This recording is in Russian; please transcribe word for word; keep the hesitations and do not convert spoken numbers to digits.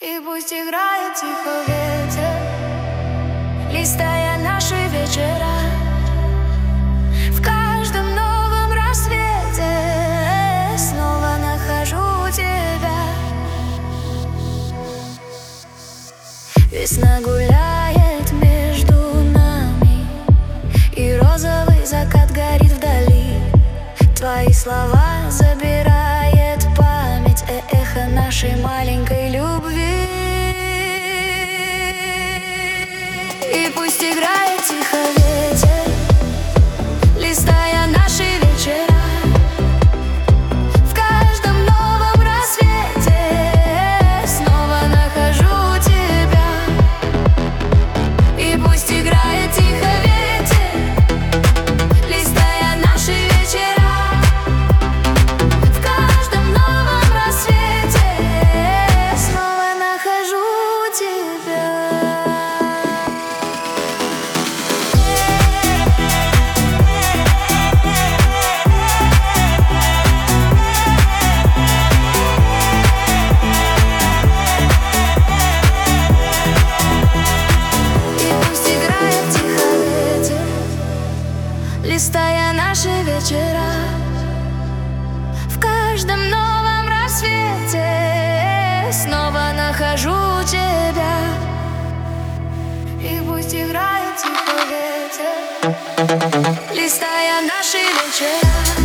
И пусть играет тихо ветер, листая наши вечера. В каждом новом рассвете снова нахожу тебя. Весна гуляет между нами, и розовый закат горит вдали. Твои слова забирает память, э эхо нашей маленькой любви. И пусть играет тихо ветер, листая наши вечера. В каждом новом рассвете снова нахожу тебя. И пусть играет тихо ветер, листая наши вечера. В каждом новом рассвете снова нахожу тебя. Листая наши вечера, в каждом новом рассвете снова нахожу тебя. И пусть играет тихо ветер, листая наши вечера.